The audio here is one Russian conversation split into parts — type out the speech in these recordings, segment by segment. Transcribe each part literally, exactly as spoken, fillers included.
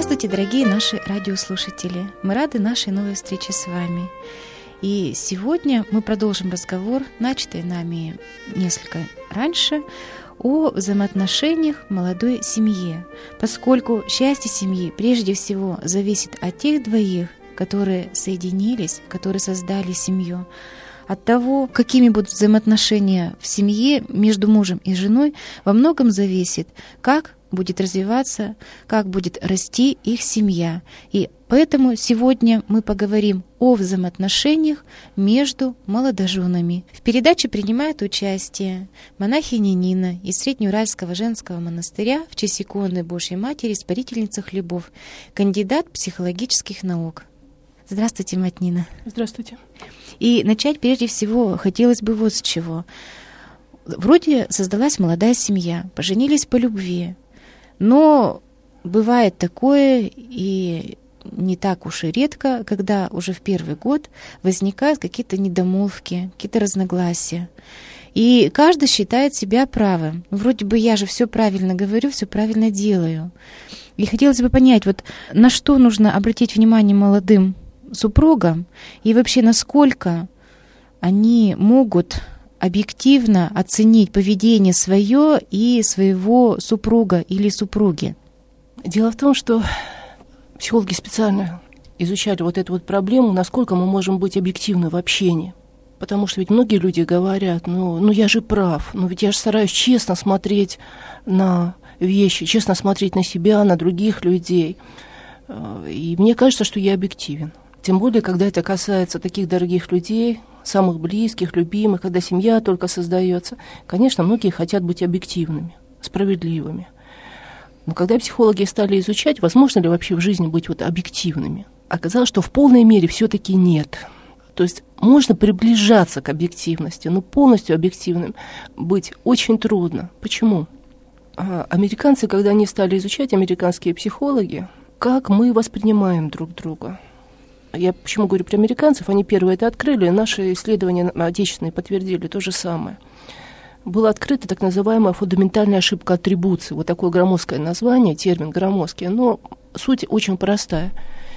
Здравствуйте, дорогие наши радиослушатели! Мы рады нашей новой встрече с вами. И сегодня мы продолжим разговор, начатый нами несколько раньше, о взаимоотношениях в молодой семье, поскольку счастье семьи прежде всего зависит от тех двоих, которые соединились, которые создали семью. От того, какими будут взаимоотношения в семье между мужем и женой, во многом зависит, как будет развиваться, как будет расти их семья. И поэтому сегодня мы поговорим о взаимоотношениях между молодоженами. В передаче принимает участие монахиня Нина из Среднеуральского женского монастыря в честь иконы Божьей Матери, Спасительница хлебов, кандидат психологических наук. Здравствуйте, мать Нина. Здравствуйте. И начать прежде всего хотелось бы вот с чего. Вроде создалась молодая семья, поженились по любви, но бывает такое, и не так уж и редко, когда уже в первый год возникают какие-то недомолвки, какие-то разногласия. И каждый считает себя правым. Вроде бы я же все правильно говорю, все правильно делаю. И хотелось бы понять, вот на что нужно обратить внимание молодым супругам, и вообще насколько они могут объективно оценить поведение свое и своего супруга или супруги. Дело в том, что психологи специально изучали вот эту вот проблему, насколько мы можем быть объективны в общении. Потому что ведь многие люди говорят, ну, ну я же прав, ну ведь я же стараюсь честно смотреть на вещи, честно смотреть на себя, на других людей. И мне кажется, что я объективен. Тем более, когда это касается таких дорогих людей, самых близких, любимых, когда семья только создается. Конечно, многие хотят быть объективными, справедливыми. Но когда психологи стали изучать, возможно ли вообще в жизни быть вот объективными, оказалось, что в полной мере все-таки нет. То есть можно приближаться к объективности, но полностью объективным быть очень трудно. Почему? А американцы, когда они стали изучать, американские психологи, как мы воспринимаем друг друга. Я почему говорю про американцев? Они первые это открыли, и наши исследования отечественные подтвердили то же самое. Была открыта так называемая фундаментальная ошибка атрибуции. Вот такое громоздкое название, термин громоздкий, но суть очень простая.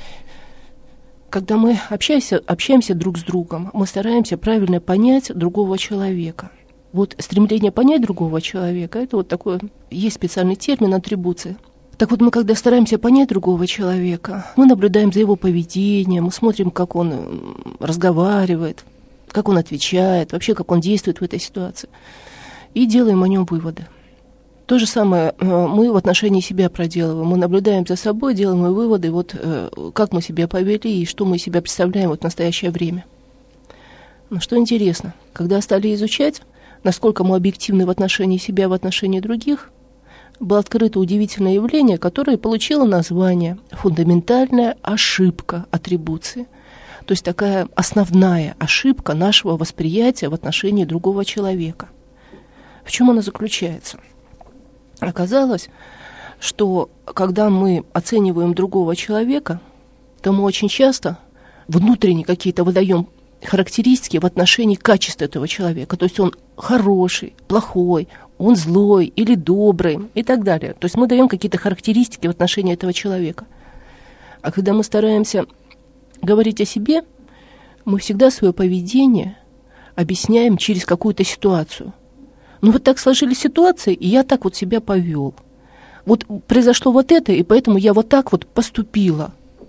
Когда мы общаемся, общаемся друг с другом, мы стараемся правильно понять другого человека. Вот стремление понять другого человека, это вот такой, есть специальный термин атрибуции. Так вот, мы когда стараемся понять другого человека, мы наблюдаем за его поведением, мы смотрим, как он разговаривает, как он отвечает, вообще, как он действует в этой ситуации, и делаем о нем выводы. То же самое мы в отношении себя проделываем. Мы наблюдаем за собой, делаем выводы, вот как мы себя повели и что мы себя представляем вот в настоящее время. Но что интересно, когда стали изучать, насколько мы объективны в отношении себя, в отношении других, было открыто удивительное явление, которое получило название «фундаментальная ошибка атрибуции». То есть такая основная ошибка нашего восприятия в отношении другого человека. В чем она заключается? Оказалось, что когда мы оцениваем другого человека, то мы очень часто внутренне какие-то выдаем характеристики в отношении качества этого человека. То есть он хороший, плохой, он злой или добрый и так далее. То есть мы даем какие-то характеристики в отношении этого человека. А когда мы стараемся говорить о себе, мы всегда свое поведение объясняем через какую-то ситуацию. Ну вот так сложились ситуации, и я так вот себя повел. Вот произошло вот это, и поэтому я вот так вот поступила.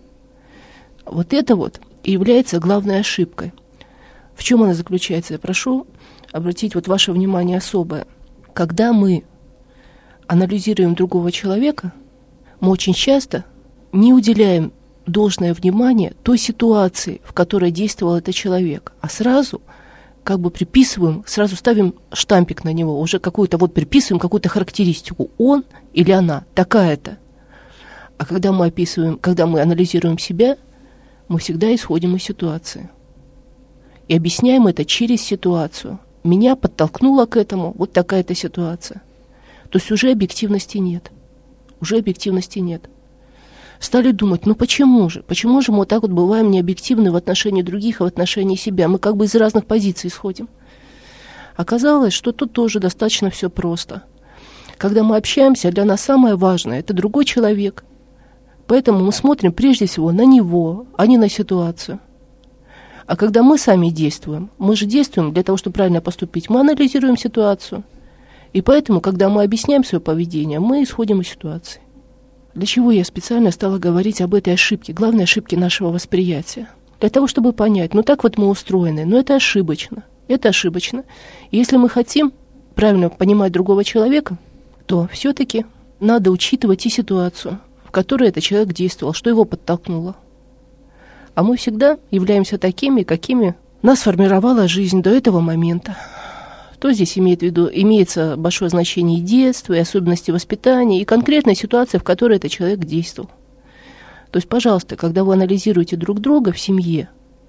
Вот это вот и является главной ошибкой. В чем она заключается? Я прошу обратить вот ваше внимание особое. Когда мы анализируем другого человека, мы очень часто не уделяем должное внимание той ситуации, в которой действовал этот человек, а сразу как бы приписываем, сразу ставим штампик на него, уже какую-то вот приписываем какую-то характеристику. Он или она такая-то. А когда мы описываем, когда мы анализируем себя, мы всегда исходим из ситуации. И объясняем это через ситуацию. Меня подтолкнула к этому вот такая-то ситуация. То есть уже объективности нет. Уже объективности нет. Стали думать, ну почему же? Почему же мы вот так вот бываем необъективны в отношении других и в отношении себя? Мы как бы из разных позиций исходим. Оказалось, что тут тоже достаточно все просто. Когда мы общаемся, для нас самое важное – это другой человек. Поэтому мы смотрим прежде всего на него, а не на ситуацию. А когда мы сами действуем, мы же действуем для того, чтобы правильно поступить, мы анализируем ситуацию. И поэтому, когда мы объясняем свое поведение, мы исходим из ситуации. Для чего я специально стала говорить об этой ошибке, главной ошибке нашего восприятия? Для того, чтобы понять, ну так вот мы устроены, но это ошибочно, это ошибочно. И если мы хотим правильно понимать другого человека, то все-таки надо учитывать и ситуацию, в которой этот человек действовал, что его подтолкнуло. А мы всегда являемся такими, какими нас формировала жизнь до этого момента. То здесь имеет в виду, имеется большое значение и детства, и особенности воспитания, и конкретная ситуация, в которой этот человек действовал. То есть, пожалуйста, когда вы анализируете друг друга в семье,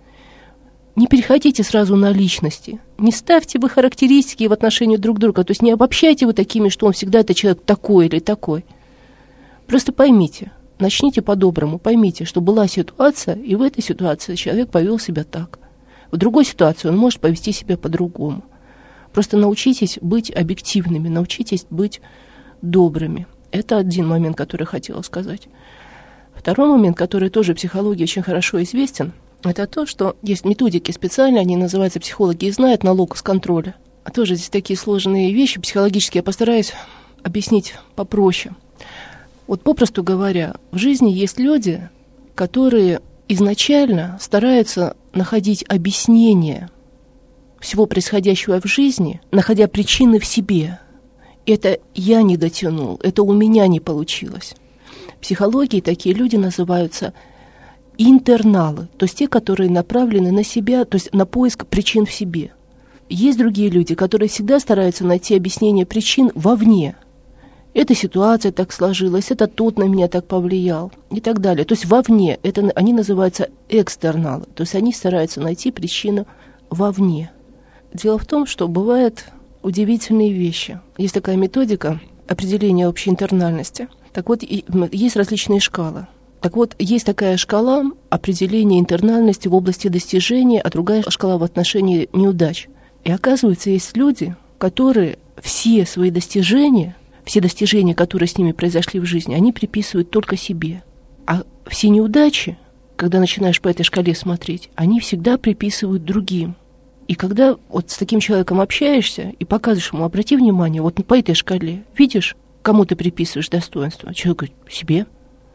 не переходите сразу на личности, не ставьте вы характеристики в отношении друг друга, то есть не обобщайте вы такими, что он всегда это человек такой или такой. Просто поймите, начните по-доброму, поймите, что была ситуация, и в этой ситуации человек повел себя так. В другой ситуации он может повести себя по-другому. Просто научитесь быть объективными, научитесь быть добрыми. Это один момент, который я хотела сказать. Второй момент, который тоже в психологии очень хорошо известен, это то, что есть методики специальные, они называются «Психологи и знают» на локус контроля. А тоже здесь такие сложные вещи психологические, я постараюсь объяснить попроще. Вот попросту говоря, в жизни есть люди, которые изначально стараются находить объяснение всего происходящего в жизни, находя причины в себе. Это я не дотянул, это у меня не получилось. В психологии такие люди называются интерналы, то есть те, которые направлены на себя, то есть на поиск причин в себе. Есть другие люди, которые всегда стараются найти объяснение причин вовне. Эта ситуация так сложилась, это тот на меня так повлиял и так далее. То есть вовне, это, они называются экстерналы, то есть они стараются найти причину вовне. Дело в том, что бывают удивительные вещи. Есть такая методика определения общей интернальности. Так вот, есть различные шкалы. Так вот, есть такая шкала определения интернальности в области достижения, а другая шкала в отношении неудач. И оказывается, есть люди, которые все свои достижения, все достижения, которые с ними произошли в жизни, они приписывают только себе. А все неудачи, когда начинаешь по этой шкале смотреть, они всегда приписывают другим. И когда вот с таким человеком общаешься и показываешь ему, обрати внимание, вот по этой шкале, видишь, кому ты приписываешь достоинство? Человек говорит, себе.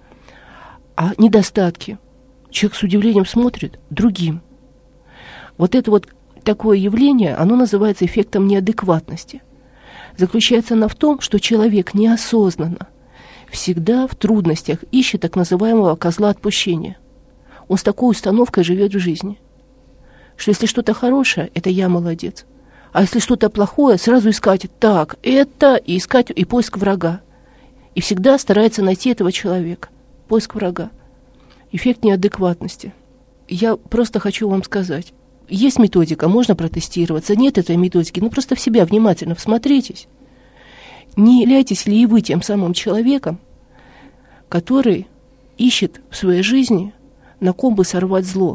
А недостатки? Человек с удивлением смотрит другим. Вот это вот такое явление, оно называется эффектом неадекватности. Заключается оно в том, что человек неосознанно всегда в трудностях ищет так называемого козла отпущения. Он с такой установкой живет в жизни, что если что-то хорошее, это я молодец. А если что-то плохое, сразу искать так, это, и искать, и поиск врага. И всегда старается найти этого человека. Поиск врага. Эффект неадекватности. Я просто хочу вам сказать, есть методика, можно протестироваться, нет этой методики, ну просто в себя внимательно всмотритесь. Не являетесь ли и вы тем самым человеком, который ищет в своей жизни, на ком бы сорвать зло?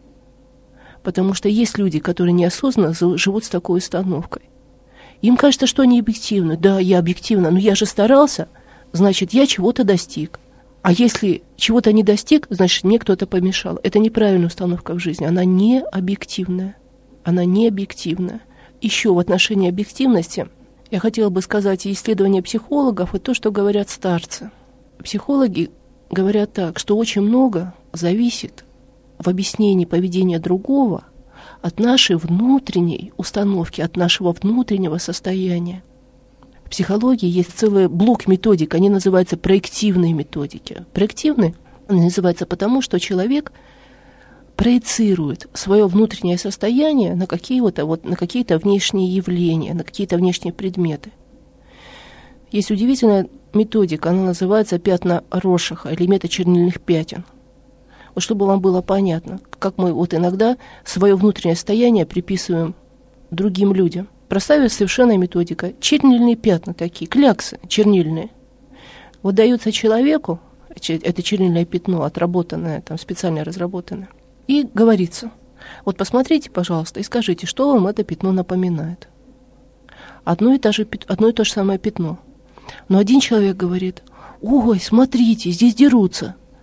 Потому что есть люди, которые неосознанно живут с такой установкой. Им кажется, что они объективны. Да, я объективна, но я же старался, значит, я чего-то достиг. А если чего-то не достиг, значит, мне кто-то помешал. Это неправильная установка в жизни. Она не объективная. Она не объективная. Еще в отношении объективности я хотела бы сказать, исследования психологов и то, что говорят старцы. Психологи говорят так, что очень много зависит в объяснении поведения другого от нашей внутренней установки, от нашего внутреннего состояния. В психологии есть целый блок методик, они называются проективные методики. Проективные они называются потому, что человек проецирует свое внутреннее состояние на какие-то, вот, на какие-то внешние явления, на какие-то внешние предметы. Есть удивительная методика, она называется пятна Рошаха или метод чернильных пятен. Вот чтобы вам было понятно, как мы вот иногда свое внутреннее состояние приписываем другим людям. Простая совершенная методика. Чернильные пятна такие, кляксы чернильные. Вот даются человеку, это чернильное пятно, отработанное, там специально разработанное, и говорится, вот посмотрите, пожалуйста, и скажите, что вам это пятно напоминает. Одно и то же, одно и то же самое пятно. Но один человек говорит, ой, смотрите, здесь дерутся.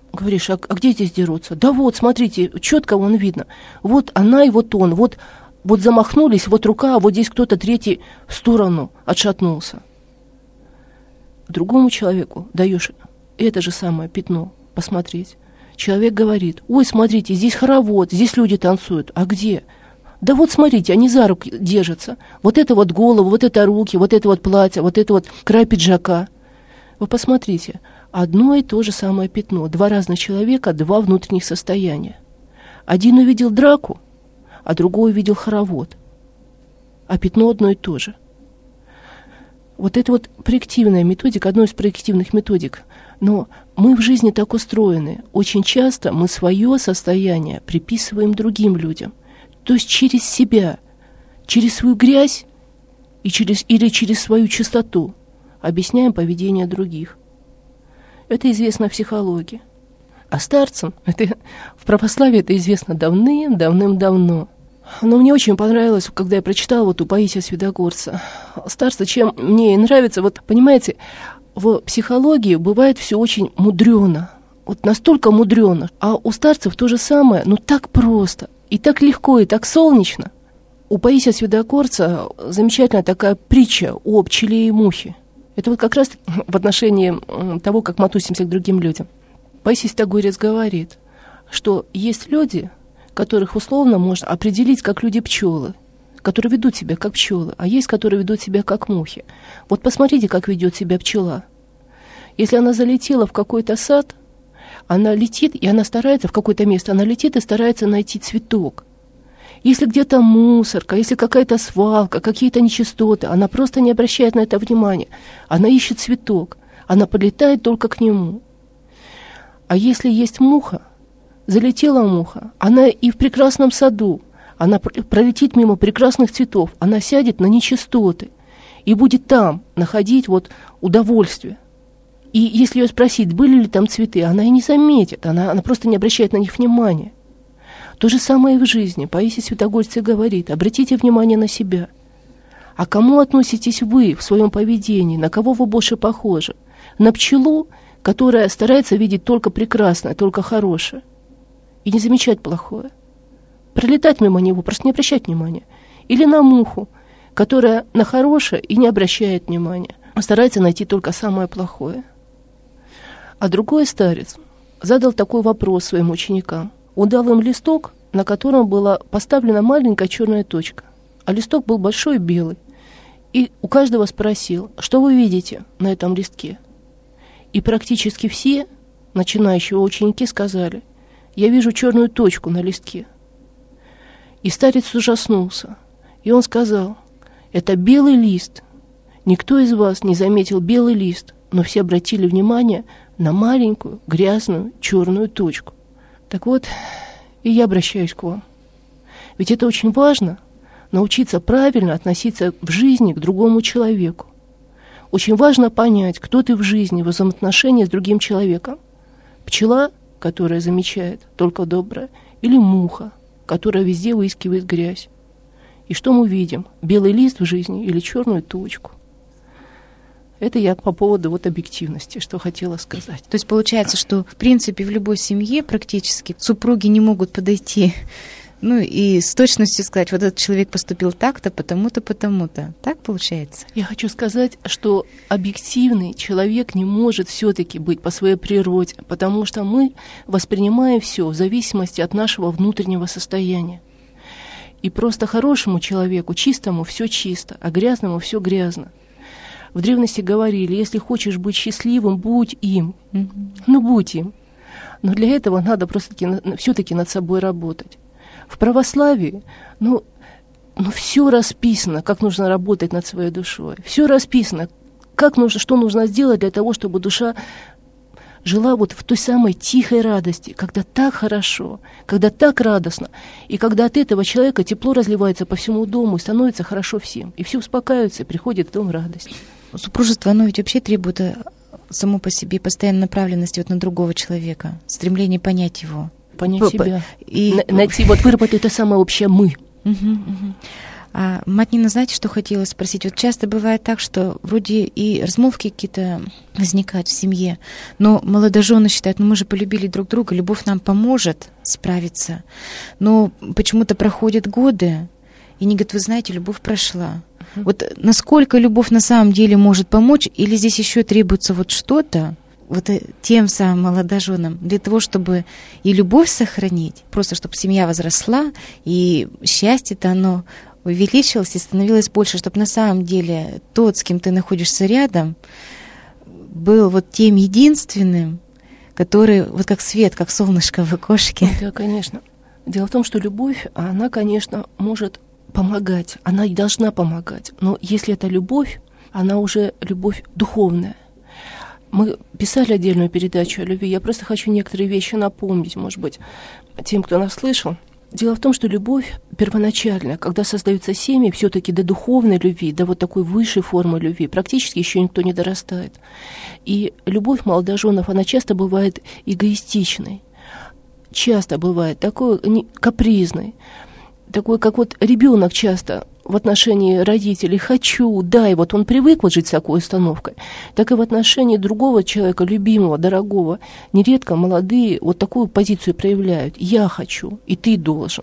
Говоришь, а, а где здесь дерутся? Да вот, смотрите, четко вон видно. Вот она и вот он. Вот, вот замахнулись, вот рука, а вот здесь кто-то третий в сторону отшатнулся. Другому человеку даешь это же самое пятно посмотреть. Человек говорит, ой, смотрите, здесь хоровод, здесь люди танцуют. А где? Да вот смотрите, они за руки держатся. Вот это вот голову, вот это руки, вот это вот платье, вот это вот край пиджака. Вы посмотрите, одно и то же самое пятно. Два разных человека, два внутренних состояния. Один увидел драку, а другой увидел хоровод. А пятно одно и то же. Вот это вот проективная методика, одна из проективных методик. Но мы в жизни так устроены. Очень часто мы свое состояние приписываем другим людям. То есть через себя, через свою грязь и через, или через свою чистоту объясняем поведение других. Это известно в психологии. А старцам, это, в православии это известно давным-давным-давно. Но мне очень понравилось, когда я прочитала вот у Паисия Святогорца. Старцы, чем мне и нравится, вот понимаете, в психологии бывает все очень мудрено. Вот настолько мудрено. А у старцев то же самое, но так просто. И так легко, и так солнечно. У Паисия Святогорца замечательная такая притча о пчеле и мухе. Это вот как раз в отношении того, как мы относимся к другим людям. Паисий Святогорец говорит, что есть люди, которых условно можно определить как люди-пчелы, которые ведут себя как пчелы, а есть, которые ведут себя как мухи. Вот посмотрите, как ведет себя пчела. Если она залетела в какой-то сад, она летит, и она старается в какое-то место, она летит и старается найти цветок. Если где-то мусорка, если какая-то свалка, какие-то нечистоты, она просто не обращает на это внимания. Она ищет цветок, она подлетает только к нему. А если есть муха, залетела муха, она и в прекрасном саду, она пролетит мимо прекрасных цветов, она сядет на нечистоты и будет там находить вот удовольствие. И если ее спросить, были ли там цветы, она и не заметит, она, она просто не обращает на них внимания. То же самое и в жизни. Паисий Святогорец говорит, обратите внимание на себя. А к кому относитесь вы в своем поведении, на кого вы больше похожи? На пчелу, которая старается видеть только прекрасное, только хорошее, и не замечать плохое. Пролетать мимо него, просто не обращать внимания. Или на муху, которая на хорошее и не обращает внимания, а старается найти только самое плохое. А другой старец задал такой вопрос своим ученикам. Он дал им листок, на котором была поставлена маленькая черная точка, а листок был большой и белый. И у каждого спросил, что вы видите на этом листке? И практически все начинающие ученики сказали, я вижу черную точку на листке. И старец ужаснулся, и он сказал, это белый лист. Никто из вас не заметил белый лист, но все обратили внимание на маленькую грязную черную точку. Так вот, и я обращаюсь к вам. Ведь это очень важно, научиться правильно относиться в жизни к другому человеку. Очень важно понять, кто ты в жизни, в взаимоотношении с другим человеком. Пчела, которая замечает только доброе, или муха, которая везде выискивает грязь. И что мы видим? Белый лист в жизни или черную точку? Это я по поводу вот объективности, что хотела сказать. То есть получается, что в принципе в любой семье практически супруги не могут подойти, ну и с точностью сказать, вот этот человек поступил так-то, потому-то, потому-то. Так получается? Я хочу сказать, что объективный человек не может все-таки быть по своей природе, потому что мы воспринимаем все в зависимости от нашего внутреннего состояния. И просто хорошему человеку, чистому, все чисто, а грязному все грязно. В древности говорили, если хочешь быть счастливым, будь им. Mm-hmm. Ну, будь им. Но для этого надо просто все-таки над собой работать. В православии, ну, ну, все расписано, как нужно работать над своей душой. Все расписано, как нужно, что нужно сделать для того, чтобы душа жила вот в той самой тихой радости, когда так хорошо, когда так радостно, и когда от этого человека тепло разливается по всему дому и становится хорошо всем. И все успокаиваются, и приходит в дом радость. Супружество, оно ведь вообще требует само по себе постоянной направленности вот на другого человека, стремление понять его. Понять П- себя. И... Найти, вот выработать это самое общее «мы». Угу, угу. А мать Нина, знаете, что хотела спросить? Вот часто бывает так, что вроде и размолвки какие-то возникают в семье, но молодожены считают, ну мы же полюбили друг друга, любовь нам поможет справиться. Но почему-то проходят годы, и они говорят, вы знаете, любовь прошла. Mm-hmm. Вот насколько любовь на самом деле может помочь, или здесь еще требуется вот что-то, вот тем самым молодоженам, для того, чтобы и любовь сохранить, просто чтобы семья возросла, и счастье-то оно увеличилось и становилось больше, чтобы на самом деле тот, с кем ты находишься рядом, был вот тем единственным, который вот как свет, как солнышко в окошке. Да, конечно. Дело в том, что любовь, она, конечно, может помогать, она и должна помогать, но если это любовь, она уже любовь духовная. Мы писали отдельную передачу о любви, я просто хочу некоторые вещи напомнить, может быть, тем, кто нас слышал. Дело в том, что любовь первоначальная, когда создаются семьи, все-таки до духовной любви, до вот такой высшей формы любви, практически еще никто не дорастает. И любовь молодоженов, она часто бывает эгоистичной, часто бывает такой капризной, такой, как вот ребенок часто в отношении родителей «хочу», «дай», вот он привык вот жить с такой установкой, так и в отношении другого человека, любимого, дорогого, нередко молодые вот такую позицию проявляют «я хочу, и ты должен».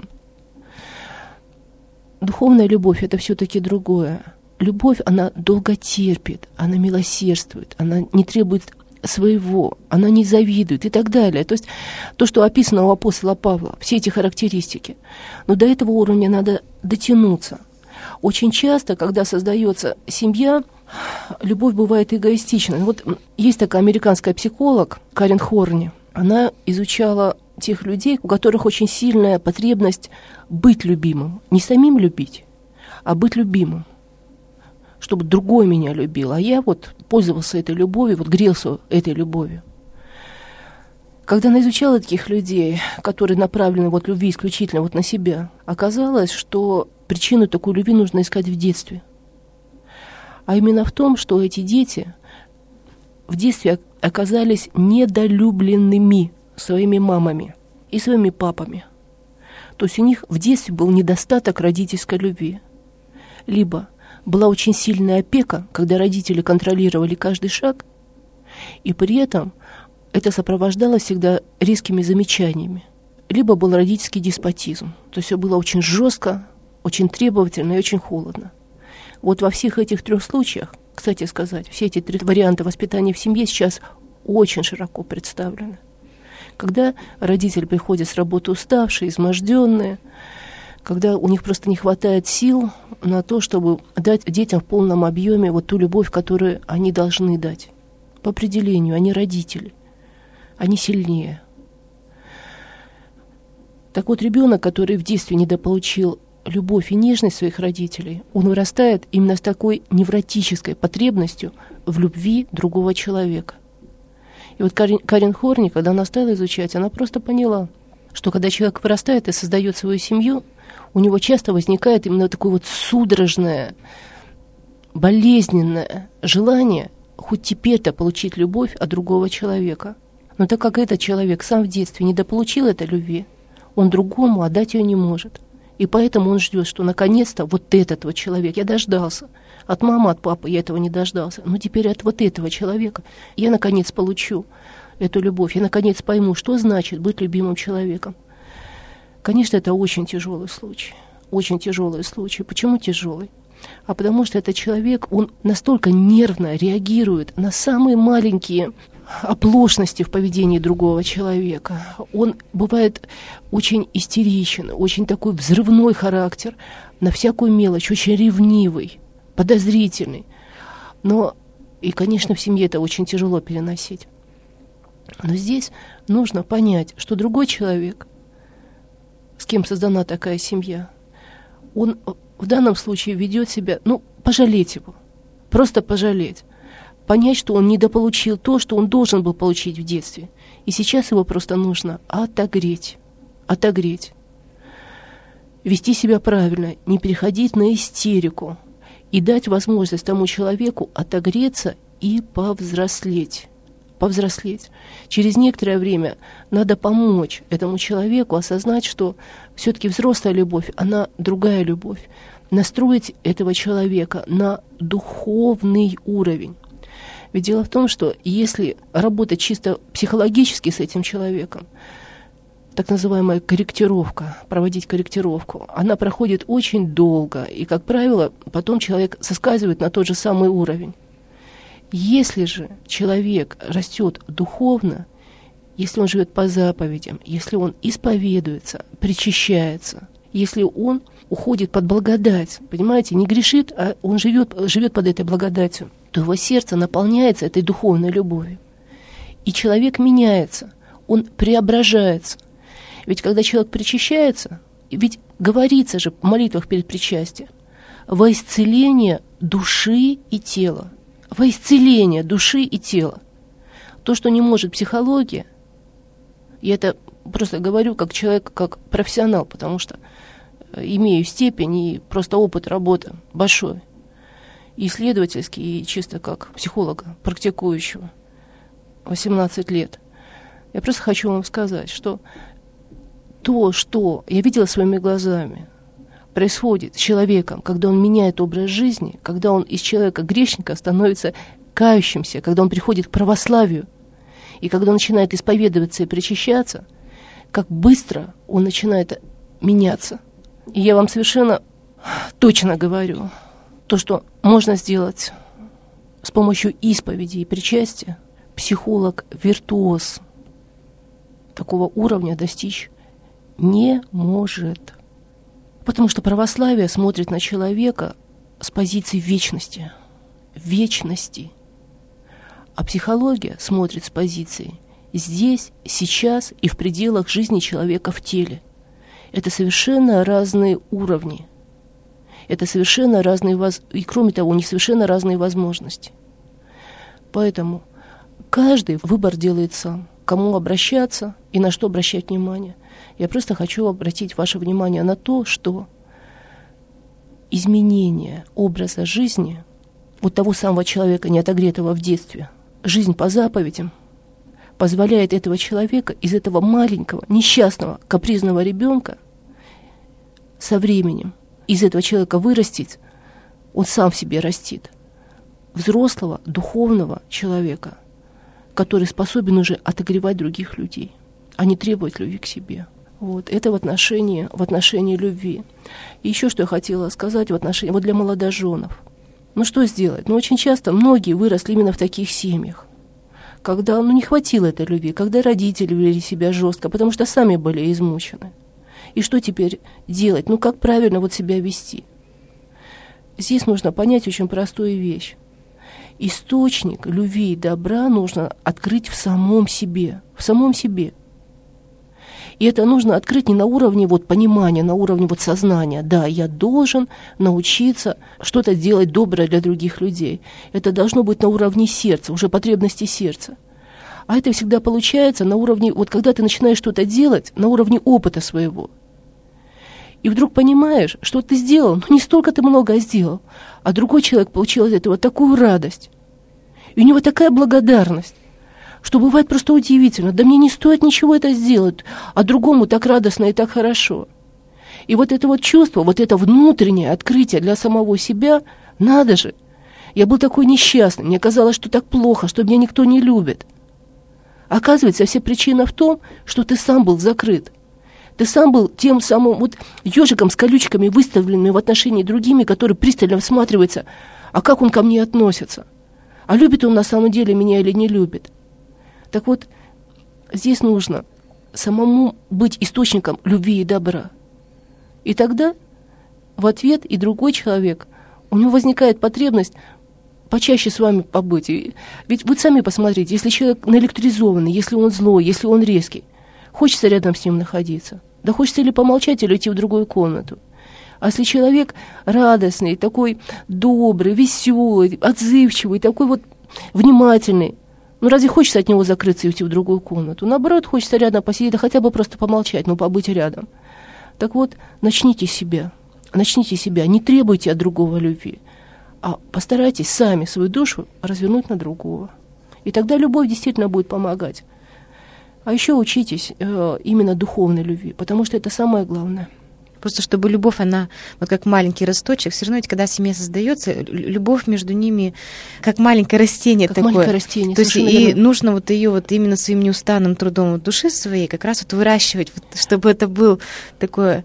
Духовная любовь – это все-таки другое. Любовь, она долго терпит, она милосердствует, она не требует своего, она не завидует и так далее. То есть то, что описано у апостола Павла, все эти характеристики. Но до этого уровня надо дотянуться. Очень часто, когда создается семья, любовь бывает эгоистичной. Вот есть такая американская психолог Карен Хорни. Она изучала тех людей, у которых очень сильная потребность быть любимым. Не самим любить, а быть любимым. Чтобы другой меня любил. А я вот пользовался этой любовью, вот грелся этой любовью. Когда она изучала таких людей, которые направлены вот любви исключительно вот на себя, оказалось, что причину такой любви нужно искать в детстве. А именно в том, что эти дети в детстве оказались недолюбленными своими мамами и своими папами. То есть у них в детстве был недостаток родительской любви. Либо была очень сильная опека, когда родители контролировали каждый шаг, и при этом это сопровождалось всегда резкими замечаниями. Либо был родительский деспотизм. То есть все было очень жестко, очень требовательно и очень холодно. Вот во всех этих трех случаях, кстати сказать, все эти три варианта воспитания в семье сейчас очень широко представлены. Когда родители приходят с работы уставшие, изможденные, когда у них просто не хватает сил на то, чтобы дать детям в полном объеме вот ту любовь, которую они должны дать. По определению, они родители, они сильнее. Так вот, ребенок, который в детстве недополучил любовь и нежность своих родителей, он вырастает именно с такой невротической потребностью в любви другого человека. И вот Карен, Карен Хорни, когда она стала изучать, она просто поняла, что когда человек вырастает и создает свою семью, у него часто возникает именно такое вот судорожное, болезненное желание хоть теперь-то получить любовь от другого человека. Но так как этот человек сам в детстве недополучил этой любви, он другому отдать ее не может. И поэтому он ждет, что наконец-то вот этот вот человек, я дождался. От мамы, от папы я этого не дождался. Но теперь от вот этого человека я наконец получу эту любовь. Я наконец пойму, что значит быть любимым человеком. Конечно, это очень тяжелый случай. Очень тяжелый случай. Почему тяжелый? А потому что этот человек, он настолько нервно реагирует на самые маленькие оплошности в поведении другого человека. Он бывает очень истеричен, очень такой взрывной характер, на всякую мелочь, очень ревнивый, подозрительный. Но, и, конечно, в семье это очень тяжело переносить. Но здесь нужно понять, что другой человек, с кем создана такая семья, он в данном случае ведет себя, ну, пожалеть его, просто пожалеть. Понять, что он недополучил то, что он должен был получить в детстве. И сейчас его просто нужно отогреть, отогреть. Вести себя правильно, не переходить на истерику. И дать возможность тому человеку отогреться и повзрослеть. Повзрослеть. Через некоторое время надо помочь этому человеку осознать, что все-таки взрослая любовь, она другая любовь. настроить этого человека на духовный уровень. Ведь дело в том, что если работать чисто психологически с этим человеком, так называемая корректировка, проводить корректировку, она проходит очень долго, и, как правило, потом человек соскальзывает на тот же самый уровень. Если же человек растет духовно, если он живет по заповедям, если он исповедуется, причащается, если он уходит под благодать, понимаете, не грешит, а он живет, живет под этой благодатью, то его сердце наполняется этой духовной любовью. И человек меняется, он преображается. Ведь когда человек причащается, ведь говорится же в молитвах перед причастием, во исцеление души и тела. Во исцеление души и тела. То, что не может психология, я это просто говорю как человек, как профессионал, потому что имею степень и просто опыт работы большой, и исследовательский, и чисто как психолога, практикующего восемнадцать лет. Я просто хочу вам сказать, что то, что я видела своими глазами, происходит с человеком, когда он меняет образ жизни, когда он из человека-грешника становится кающимся, когда он приходит к православию, и когда он начинает исповедоваться и причащаться, как быстро он начинает меняться. И я вам совершенно точно говорю, то, что можно сделать с помощью исповеди и причастия, психолог-виртуоз такого уровня достичь не может. Потому что православие смотрит на человека с позиции вечности. Вечности. А психология смотрит с позиции здесь, сейчас и в пределах жизни человека в теле. Это совершенно разные уровни. Это совершенно разные воз... и, кроме того, у них совершенно разные возможности. Поэтому каждый выбор делает сам, кому обращаться и на что обращать внимание. Я просто хочу обратить ваше внимание на то, что изменение образа жизни вот того самого человека, не отогретого в детстве, жизнь по заповедям, позволяет этого человека из этого маленького, несчастного, капризного ребенка со временем из этого человека вырастить, он сам в себе растит взрослого, духовного человека, который способен уже отогревать других людей, а не требовать любви к себе. Вот. Это в отношении, в отношении любви. И еще что я хотела сказать в отношении, вот для молодоженов. Ну что сделать? Ну очень часто многие выросли именно в таких семьях, когда ну, не хватило этой любви, когда родители вели себя жестко, потому что сами были измучены. И что теперь делать? Ну как правильно вот себя вести? Здесь нужно понять очень простую вещь. Источник любви и добра нужно открыть в самом себе, в самом себе. И это нужно открыть не на уровне вот понимания, на уровне вот сознания. Да, я должен научиться что-то делать доброе для других людей. Это должно быть на уровне сердца, уже потребности сердца. А это всегда получается на уровне, вот когда ты начинаешь что-то делать, на уровне опыта своего. И вдруг понимаешь, что ты сделал, ну не столько ты много сделал, а другой человек получил от этого такую радость. И у него такая благодарность, что бывает просто удивительно. Да мне не стоит ничего это сделать, а другому так радостно и так хорошо. И вот это вот чувство, вот это внутреннее открытие для самого себя, надо же. Я был такой несчастный, мне казалось, что так плохо, что меня никто не любит. Оказывается, вся причина в том, что ты сам был закрыт. Ты сам был тем самым вот ежиком с колючками, выставленным в отношении другими, который пристально всматривается, а как он ко мне относится? А любит он на самом деле меня или не любит? Так вот, здесь нужно самому быть источником любви и добра. И тогда в ответ и другой человек, у него возникает потребность почаще с вами побыть. Ведь вы сами посмотрите, если человек наэлектризованный, если он злой, если он резкий, хочется рядом с ним находиться. Да хочется или помолчать, или уйти в другую комнату. А если человек радостный, такой добрый, веселый, отзывчивый, такой вот внимательный, ну разве хочется от него закрыться и уйти в другую комнату? Наоборот, хочется рядом посидеть, да хотя бы просто помолчать, но побыть рядом. Так вот, начните себя, начните себя, не требуйте от другого любви, а постарайтесь сами свою душу развернуть на другого. И тогда любовь действительно будет помогать. А еще учитесь э, именно духовной любви, потому что это самое главное. Просто чтобы любовь, она вот как маленький росточек, все равно ведь когда семья создается, любовь между ними как маленькое растение как такое. Маленькое растение. То есть и нужно вот ее вот именно своим неустанным трудом вот души своей как раз вот выращивать, вот, чтобы это был такое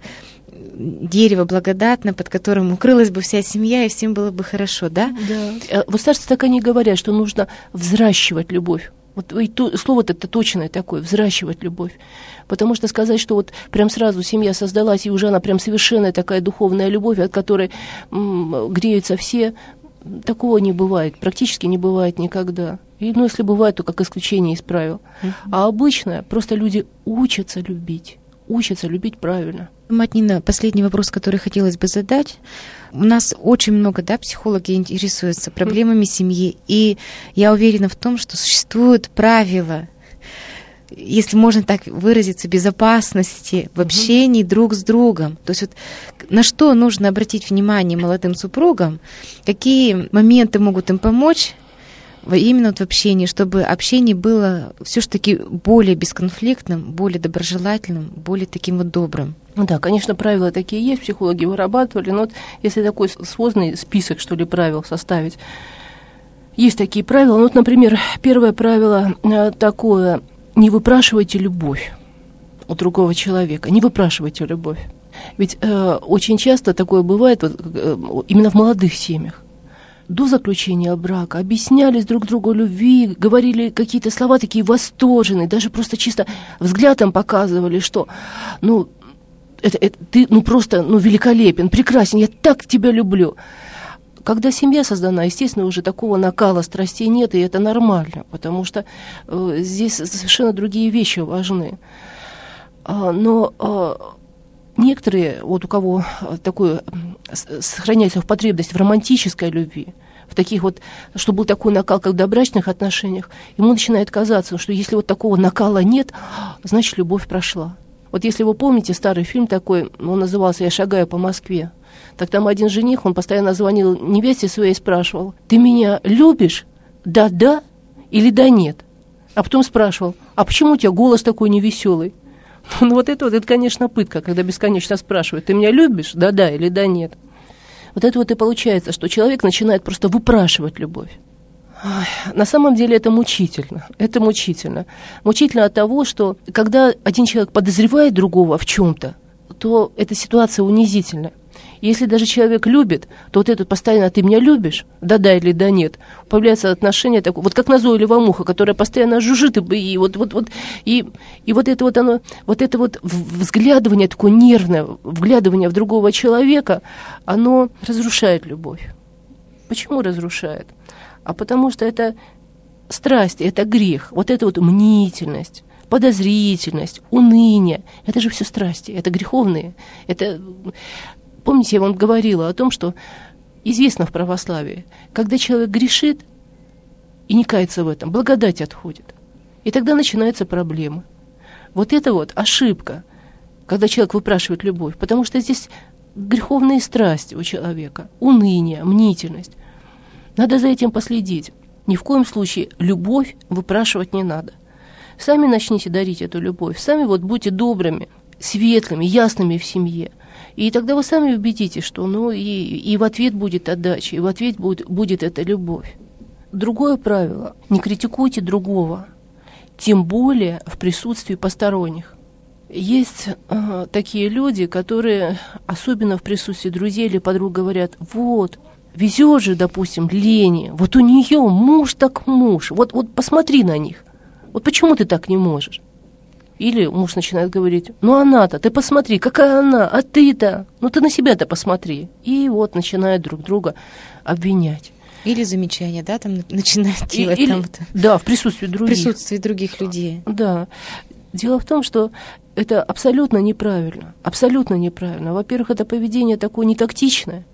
дерево благодатное, под которым укрылась бы вся семья, и всем было бы хорошо, да? Да. Вот старцы так они говорят, что нужно взращивать любовь. Вот и то, слово-то это точное такое, взращивать любовь. Потому что сказать, что вот прям сразу семья создалась, и уже она прям совершенная такая духовная любовь, от которой м, греются все, такого не бывает, практически не бывает никогда. И, ну, если бывает, то как исключение из правил. Uh-huh. А обычно просто люди учатся любить, учатся любить правильно. Мать Нина, последний вопрос, который хотелось бы задать. У нас очень много, да, психологи интересуются проблемами семьи, и я уверена в том, что существуют правила, если можно так выразиться, безопасности в общении друг с другом. То есть вот на что нужно обратить внимание молодым супругам, какие моменты могут им помочь именно вот в общении, чтобы общение было все-таки более бесконфликтным, более доброжелательным, более таким вот добрым. Ну да, конечно, правила такие есть, психологи вырабатывали, но вот если такой сложный список, что ли, правил составить, есть такие правила. Ну вот, например, первое правило такое: не выпрашивайте любовь у другого человека, не выпрашивайте любовь. Ведь э, очень часто такое бывает вот, э, именно в молодых семьях. До заключения брака объяснялись друг другу любви, говорили какие-то слова такие восторженные, даже просто чисто взглядом показывали, что, ну, это, это, ты, ну, просто, ну, великолепен, прекрасен, я так тебя люблю. Когда семья создана, естественно, уже такого накала страстей нет, и это нормально, потому что э, здесь совершенно другие вещи важны. А, но э, некоторые, вот у кого такое сохраняется в потребность в романтической любви, в таких вот, что был такой накал, как в добрачных отношениях, ему начинает казаться, что если вот такого накала нет, значит, любовь прошла. Вот если вы помните старый фильм такой, он назывался «Я шагаю по Москве», так там один жених, он постоянно звонил невесте своей и спрашивал: «Ты меня любишь? Да-да или да-нет?» А потом спрашивал: «А почему у тебя голос такой невеселый?» Ну вот это вот, это, конечно, пытка, когда бесконечно спрашивают: «Ты меня любишь? Да-да или да-нет?» Вот это вот и получается, что человек начинает просто выпрашивать любовь. Ой, на самом деле это мучительно, это мучительно. Мучительно от того, что когда один человек подозревает другого в чем-то, то эта ситуация унизительная. Если даже человек любит, то вот это постоянно «ты меня любишь?» Да-да или да-нет. Появляется отношение такое, вот как назойливая муха, которая постоянно жужжит, и, и вот, вот, вот, и, и вот это вот оно, вот это вот взглядывание такое нервное, вглядывание в другого человека, оно разрушает любовь. Почему разрушает? А потому что это страсть, это грех, вот это вот мнительность, подозрительность, уныние, это же все страсти, это греховные, это... Помните, я вам говорила о том, что известно в православии, когда человек грешит и не кается в этом, благодать отходит. И тогда начинаются проблемы. Вот это вот ошибка, когда человек выпрашивает любовь, потому что здесь греховные страсти у человека, уныние, мнительность. Надо за этим последить. Ни в коем случае любовь выпрашивать не надо. Сами начните дарить эту любовь, сами вот будьте добрыми, светлыми, ясными в семье. И тогда вы сами убедитесь, что ну, и, и в ответ будет отдача, и в ответ будет, будет эта любовь. Другое правило – не критикуйте другого, тем более в присутствии посторонних. Есть э, такие люди, которые, особенно в присутствии друзей или подруг, говорят: вот, везет же, допустим, Лене, вот у нее муж так муж, вот, вот посмотри на них, вот почему ты так не можешь? Или муж начинает говорить: ну она-то, ты посмотри, какая она, а ты-то, ну ты на себя-то посмотри. И вот начинают друг друга обвинять. Или замечания, да, там начинают делать. Или, там, да, в присутствии других. В присутствии других людей. Да. Дело в том, что это абсолютно неправильно. Абсолютно неправильно. Во-первых, это поведение такое нетактичное.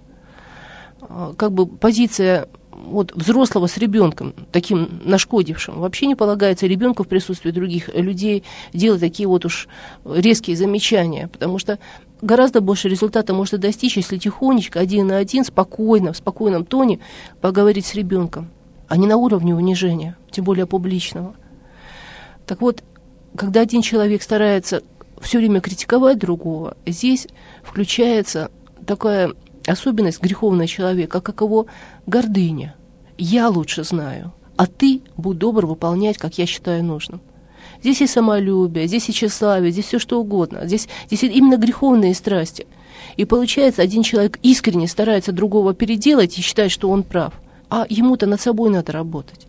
Как бы позиция вот взрослого с ребенком, таким нашкодившим, вообще не полагается ребенку в присутствии других людей делать такие вот уж резкие замечания, потому что гораздо больше результата можно достичь, если тихонечко, один на один, спокойно, в спокойном тоне поговорить с ребенком, а не на уровне унижения, тем более публичного. Так вот, когда один человек старается все время критиковать другого, здесь включается такая особенность греховного человека, как его гордыня. Я лучше знаю, а ты будь добр выполнять, как я считаю нужным. Здесь и самолюбие, здесь и тщеславие, здесь все что угодно. Здесь, здесь именно греховные страсти. И получается, один человек искренне старается другого переделать и считает, что он прав. А ему-то над собой надо работать.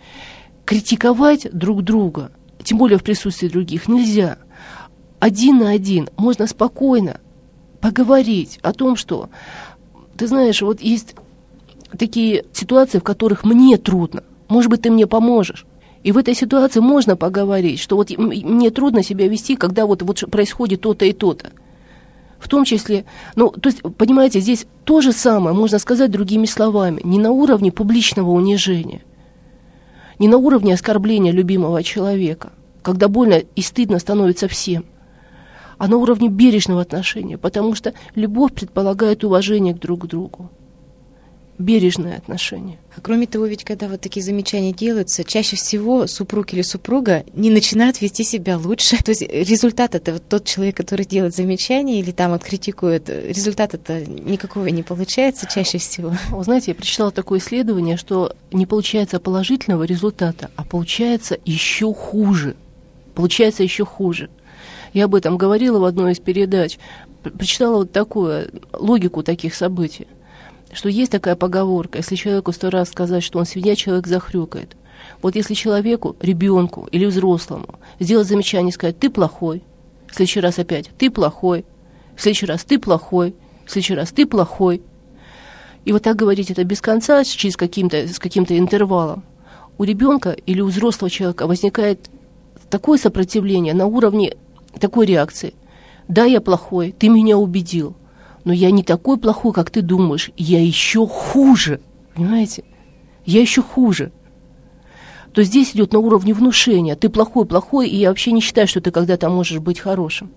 Критиковать друг друга, тем более в присутствии других, нельзя. Один на один можно спокойно поговорить о том, что, ты знаешь, вот есть такие ситуации, в которых мне трудно. Может быть, ты мне поможешь. И в этой ситуации можно поговорить, что вот мне трудно себя вести, когда вот, вот происходит то-то и то-то. В том числе, ну, то есть, понимаете, здесь то же самое можно сказать другими словами, не на уровне публичного унижения, не на уровне оскорбления любимого человека, когда больно и стыдно становится всем, а на уровне бережного отношения, потому что любовь предполагает уважение друг к другу. Бережное отношение. А кроме того, ведь когда вот такие замечания делаются, чаще всего супруг или супруга не начинают вести себя лучше. То есть результат это вот тот человек, который делает замечания или там вот критикует, результат это никакого не получается чаще всего. Вы знаете, я прочитала такое исследование, что не получается положительного результата, а получается еще хуже. Получается еще хуже. Я об этом говорила в одной из передач. Прочитала вот такую логику таких событий. Что есть такая поговорка, если человеку сто раз сказать, что он свинья, человек захрюкает. Вот если человеку, ребенку или взрослому сделать замечание и сказать «ты плохой», в следующий раз опять «ты плохой», в следующий раз «ты плохой», в следующий раз «ты плохой». И вот так говорить это без конца, через каким-то, с каким-то интервалом, у ребенка или у взрослого человека возникает такое сопротивление на уровне такой реакции. «Да, я плохой, ты меня убедил. Но я не такой плохой, как ты думаешь. Я еще хуже. Понимаете? Я еще хуже. То здесь идет на уровне внушения. Ты плохой, плохой, и я вообще не считаю, что ты когда-то можешь быть хорошим.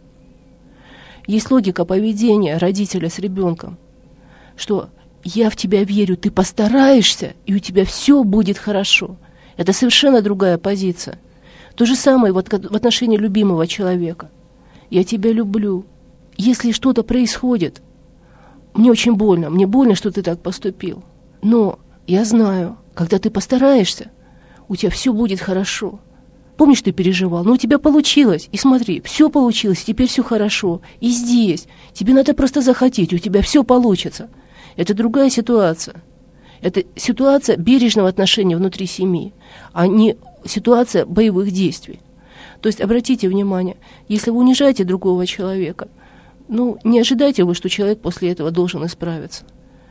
Есть логика поведения родителя с ребенком, что я в тебя верю, ты постараешься, и у тебя все будет хорошо. Это совершенно другая позиция. То же самое вот в отношении любимого человека. Я тебя люблю. Если что-то происходит, мне очень больно, мне больно, что ты так поступил. Но я знаю, когда ты постараешься, у тебя все будет хорошо. Помнишь, ты переживал, но у тебя получилось. И смотри, все получилось, теперь все хорошо. И здесь. Тебе надо просто захотеть, у тебя все получится. Это другая ситуация. Это ситуация бережного отношения внутри семьи, а не ситуация боевых действий. То есть обратите внимание, если вы унижаете другого человека, ну, не ожидайте вы, что человек после этого должен исправиться.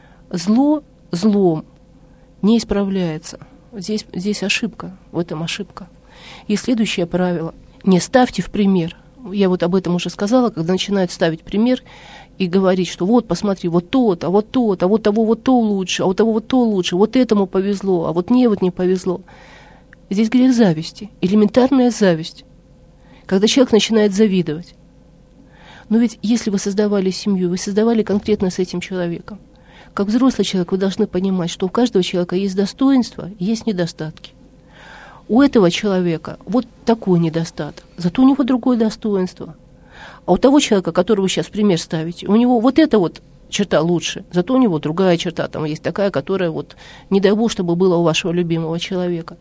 Зло злом не исправляется. Здесь, здесь ошибка, в этом ошибка. И следующее правило. Не ставьте в пример. Я вот об этом уже сказала, когда начинают ставить пример и говорить, что вот, посмотри, вот тот, а вот тот, а вот того вот то лучше, а вот того вот то лучше, вот этому повезло, а вот мне вот не повезло. Здесь грех зависти, элементарная зависть. Когда человек начинает завидовать. Но ведь если вы создавали семью, вы создавали конкретно с этим человеком. Как взрослый человек вы должны понимать, что у каждого человека есть достоинства, есть недостатки. У этого человека вот такой недостаток, зато у него другое достоинство. А у того человека, которого вы сейчас пример ставите, у него вот эта вот черта лучше, зато у него другая черта, там есть такая, которая вот, не дай бог, чтобы была у вашего любимого человека.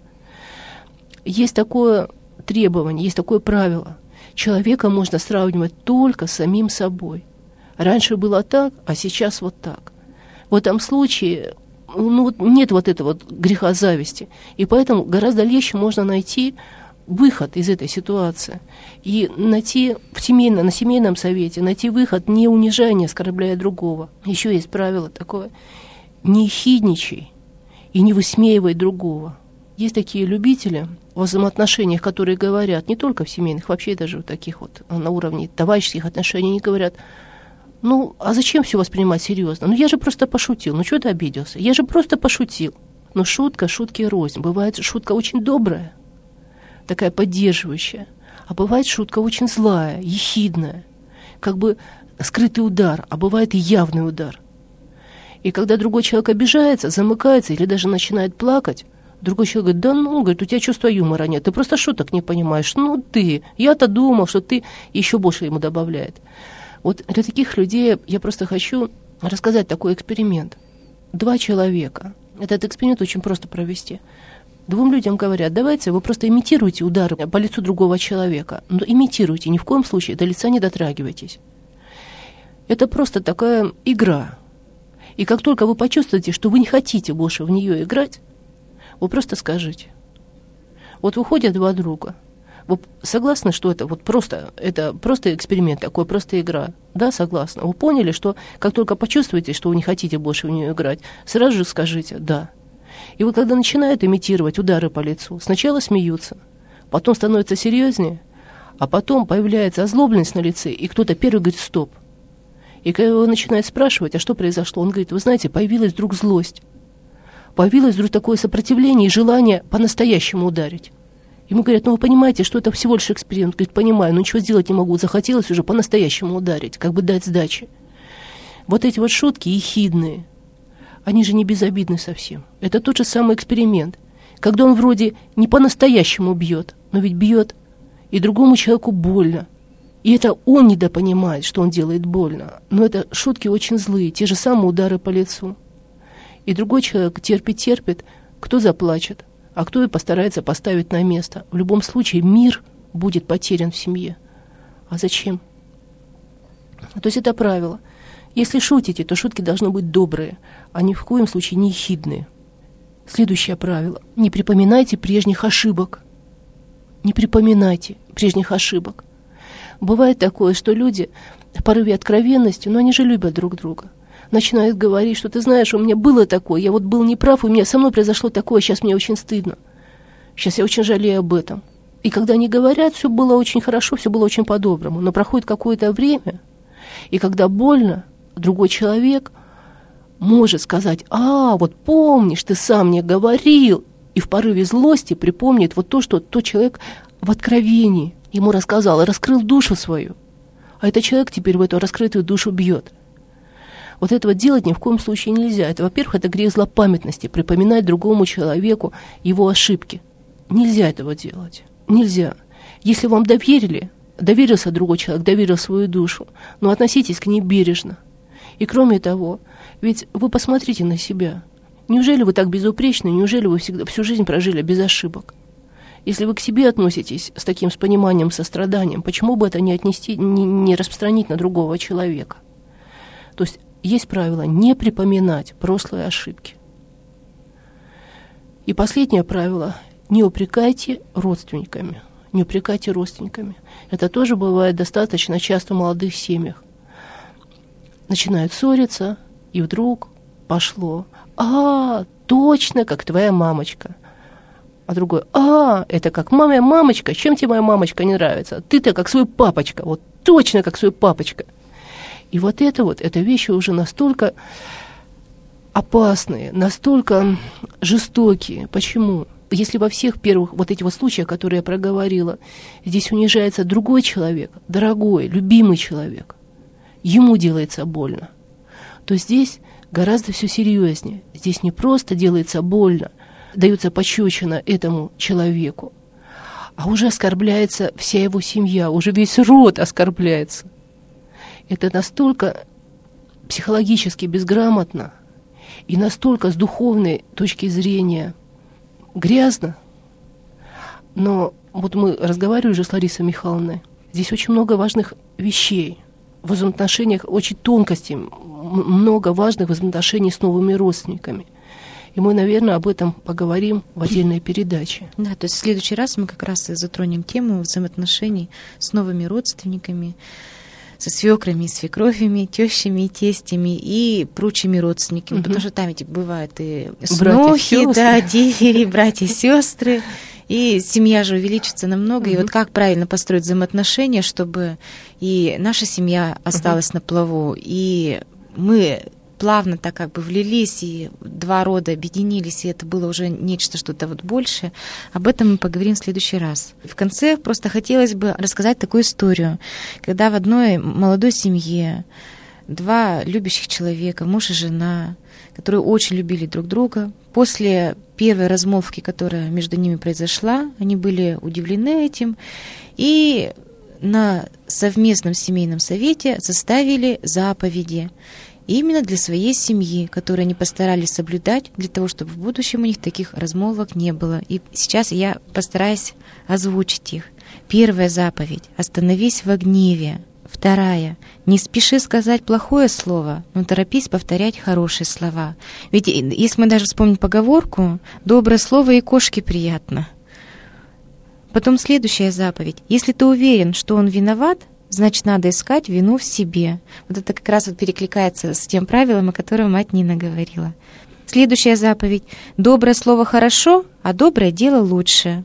Есть такое требование, есть такое правило. Человека можно сравнивать только с самим собой. Раньше было так, а сейчас вот так. В этом случае ну, вот нет вот этого вот греха зависти. И поэтому гораздо легче можно найти выход из этой ситуации. И найти в семейном, на семейном совете, найти выход, не унижая, не оскорбляя другого. Еще есть правило такое. Не хидничай и не высмеивай другого. Есть такие любители в взаимоотношениях, которые говорят, не только в семейных, вообще даже в таких вот на уровне товарищеских отношений, они говорят, ну, а зачем все воспринимать серьезно? Ну, я же просто пошутил. Ну, что ты обиделся? Я же просто пошутил. Но шутка, шутки рознь. Бывает шутка очень добрая, такая поддерживающая. А бывает шутка очень злая, ехидная. Как бы скрытый удар, а бывает и явный удар. И когда другой человек обижается, замыкается или даже начинает плакать, Другой человек говорит, да ну, говорит, у тебя чувства юмора нет, ты просто шуток не понимаешь. Ну ты, я-то думал, что ты, еще больше ему добавляет. Вот для таких людей я просто хочу рассказать такой эксперимент. Два человека. Этот эксперимент очень просто провести. Двум людям говорят, давайте вы просто имитируйте удары по лицу другого человека. Но имитируйте, ни в коем случае до лица не дотрагивайтесь. Это просто такая игра. И как только вы почувствуете, что вы не хотите больше в нее играть, вы просто скажите. Вот выходят два друга. Вы согласны, что это вот просто, это просто эксперимент такой, просто игра? Да, согласна. Вы поняли, что как только почувствуете, что вы не хотите больше в нее играть, сразу же скажите «да». И вот когда начинают имитировать удары по лицу, сначала смеются, потом становятся серьезнее, а потом появляется озлобленность на лице, и кто-то первый говорит «стоп». И когда его начинает спрашивать, а что произошло, он говорит, вы знаете, появилась вдруг злость. Появилось вдруг такое сопротивление и желание по-настоящему ударить. Ему говорят, ну вы понимаете, что это всего лишь эксперимент. Говорит, понимаю, но ничего сделать не могу. Захотелось уже по-настоящему ударить, как бы дать сдачи. Вот эти вот шутки ехидные, они же не безобидны совсем. Это тот же самый эксперимент, когда он вроде не по-настоящему бьет, но ведь бьет, и другому человеку больно. И это он недопонимает, что он делает больно. Но это шутки очень злые, те же самые удары по лицу. И другой человек терпит-терпит, кто заплачет, а кто и постарается поставить на место. В любом случае мир будет потерян в семье. А зачем? То есть это правило. Если шутите, то шутки должны быть добрые, а ни в коем случае не ехидные. Следующее правило. Не припоминайте прежних ошибок. Не припоминайте прежних ошибок. Бывает такое, что люди в порыве откровенности, но они же любят друг друга, начинают говорить, что ты знаешь, у меня было такое, я вот был неправ, у меня со мной произошло такое, сейчас мне очень стыдно. Сейчас я очень жалею об этом. И когда они говорят, все было очень хорошо, все было очень по-доброму. Но проходит какое-то время, и когда больно, другой человек может сказать, а, вот помнишь, ты сам мне говорил, и в порыве злости припомнит вот то, что тот человек в откровении ему рассказал, и раскрыл душу свою. А этот человек теперь в эту раскрытую душу бьет. Вот этого делать ни в коем случае нельзя. Это, во-первых, это грех злопамятности, припоминать другому человеку его ошибки. Нельзя этого делать. Нельзя. Если вам доверили, доверился другой человек, доверил свою душу, но относитесь к ней бережно. И кроме того, ведь вы посмотрите на себя. Неужели вы так безупречны, неужели вы всегда, всю жизнь прожили без ошибок? Если вы к себе относитесь с таким с пониманием, состраданием, почему бы это не отнести, не, не распространить на другого человека? То есть есть правило не припоминать прошлые ошибки. И последнее правило – не упрекайте родственниками. Не упрекайте родственниками. Это тоже бывает достаточно часто в молодых семьях. Начинают ссориться, и вдруг пошло. А, точно, как твоя мамочка. А другой, а, это как моя мамочка, чем тебе моя мамочка не нравится? Ты-то как свой папочка, вот точно как свой папочка. И вот это вот, это вещи уже настолько опасные, настолько жестокие. Почему? Если во всех первых вот этих вот случаях, которые я проговорила, здесь унижается другой человек, дорогой, любимый человек, ему делается больно, то здесь гораздо все серьезнее. Здесь не просто делается больно, дается пощечина этому человеку, а уже оскорбляется вся его семья, уже весь род оскорбляется. Это настолько психологически безграмотно и настолько с духовной точки зрения грязно. Но вот мы разговаривали уже с Ларисой Михайловной. Здесь очень много важных вещей. В взаимоотношениях очень тонкостей, много важных взаимоотношений с новыми родственниками. И мы, наверное, об этом поговорим в отдельной передаче. Да, то есть в следующий раз мы как раз и затронем тему взаимоотношений с новыми родственниками, со свекрами, свекровями, тещами, тестями и прочими родственниками. Угу. Потому что там ведь бывают и снохи, да, девери, братья, сестры. И семья же увеличится намного. Угу. И вот как правильно построить взаимоотношения, чтобы и наша семья осталась угу. на плаву, и мы плавно так как бы влились, и два рода объединились, и это было уже нечто, что-то вот большее. Об этом мы поговорим в следующий раз. В конце просто хотелось бы рассказать такую историю, когда в одной молодой семье два любящих человека, муж и жена, которые очень любили друг друга. После первой размолвки, которая между ними произошла, они были удивлены этим и на совместном семейном совете составили заповеди именно для своей семьи, которые они постарались соблюдать для того, чтобы в будущем у них таких размолвок не было. И сейчас я постараюсь озвучить их. Первая заповедь – остановись во гневе. Вторая – не спеши сказать плохое слово, но торопись повторять хорошие слова. Ведь если мы даже вспомним поговорку, доброе слово и кошке приятно. Потом следующая заповедь. Если ты уверен, что он виноват, значит, надо искать вину в себе. Вот это как раз вот перекликается с тем правилом, о котором мать Нина говорила. Следующая заповедь. Доброе слово хорошо, а доброе дело лучше.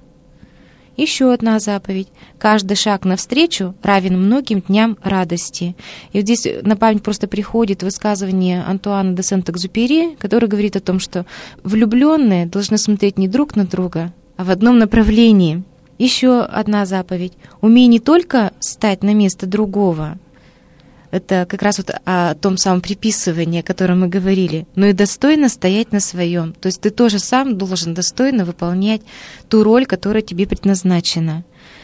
Еще одна заповедь. Каждый шаг навстречу равен многим дням радости. И вот здесь на память просто приходит высказывание Антуана де Сент-Экзюпери, который говорит о том, что влюбленные должны смотреть не друг на друга, а в одном направлении. Еще одна заповедь. Умей не только стать на место другого, это как раз вот о том самом приписывании, о котором мы говорили, но и достойно стоять на своем. То есть ты тоже сам должен достойно выполнять ту роль, которая тебе предназначена.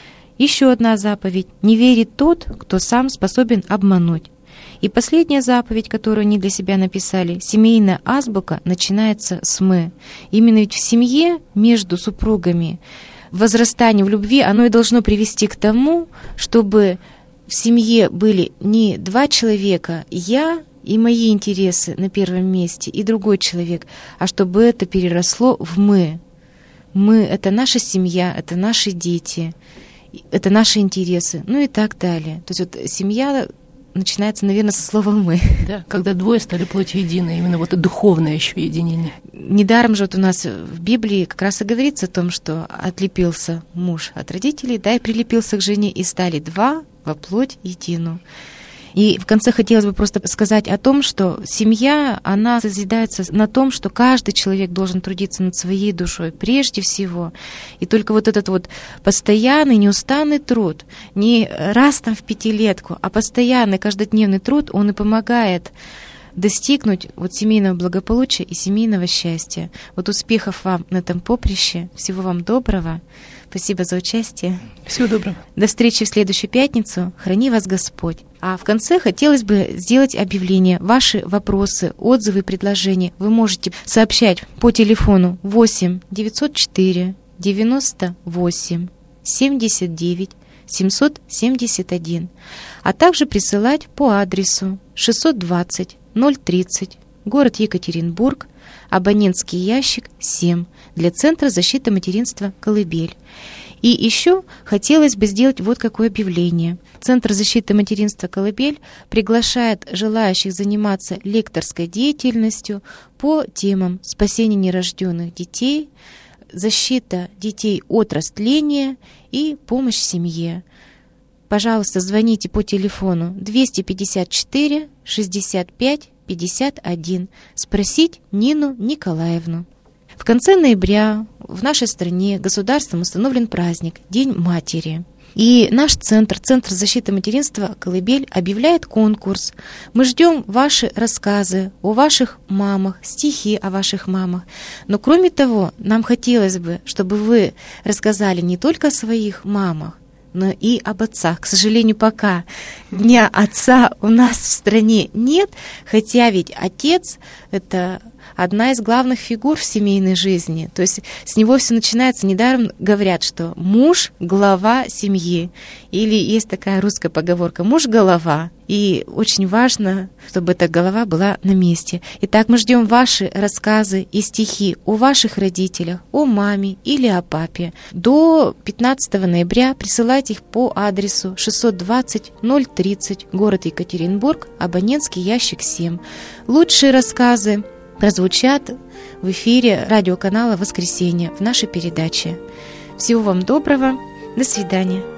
Еще одна заповедь. Не верит тот, кто сам способен обмануть. И последняя заповедь, которую они для себя написали, семейная азбука начинается с «мы». Именно ведь в семье между супругами возрастание в любви, оно и должно привести к тому, чтобы в семье были не два человека, я и мои интересы на первом месте, и другой человек, а чтобы это переросло в «мы». Мы — это наша семья, это наши дети, это наши интересы, ну и так далее. То есть вот семья начинается, наверное, со слова «мы». Да, когда двое стали плотью единой, именно вот это духовное еще единение. Недаром же вот у нас в Библии как раз и говорится о том, что отлепился муж от родителей, да, и прилепился к жене, и стали два во плоть едину. И в конце хотелось бы просто сказать о том, что семья, она созидается на том, что каждый человек должен трудиться над своей душой прежде всего. И только вот этот вот постоянный, неустанный труд, не раз там в пятилетку, а постоянный, каждодневный труд, он и помогает достигнуть вот семейного благополучия и семейного счастья. Вот успехов вам на этом поприще, всего вам доброго. Спасибо за участие. Всего доброго. До встречи в следующую пятницу. Храни вас Господь. А в конце хотелось бы сделать объявление. Ваши вопросы, отзывы, предложения вы можете сообщать по телефону восемь девятьсот четыре девяносто восемь семьдесят девять семьсот семьдесят один, а также присылать по адресу шестьсот двадцать ноль тридцать, город Екатеринбург, абонентский ящик семь, для Центра защиты материнства «Колыбель». И еще хотелось бы сделать вот какое объявление. Центр защиты материнства «Колыбель» приглашает желающих заниматься лекторской деятельностью по темам спасения нерожденных детей, защита детей от растления и помощь семье. Пожалуйста, звоните по телефону двести пятьдесят четыре шестьдесят пять пятьдесят один. Спросить Нину Николаевну. В конце ноября в нашей стране государством установлен праздник День матери. И наш центр, Центр защиты материнства «Колыбель» объявляет конкурс. Мы ждем ваши рассказы о ваших мамах, стихи о ваших мамах. Но кроме того, нам хотелось бы, чтобы вы рассказали не только о своих мамах, но и об отцах. К сожалению, пока Дня отца у нас в стране нет, хотя ведь отец — это одна из главных фигур в семейной жизни. То есть с него все начинается. Недаром говорят, что муж — глава семьи. Или есть такая русская поговорка: муж — голова. И очень важно, чтобы эта голова была на месте. Итак, мы ждем ваши рассказы и стихи о ваших родителях, о маме или о папе. До пятнадцатого ноября присылайте их по адресу шестьсот двадцать ноль тридцать, город Екатеринбург, абонентский ящик семь. Лучшие рассказы прозвучат в эфире радиоканала «Воскресенье» в нашей передаче. Всего вам доброго. До свидания.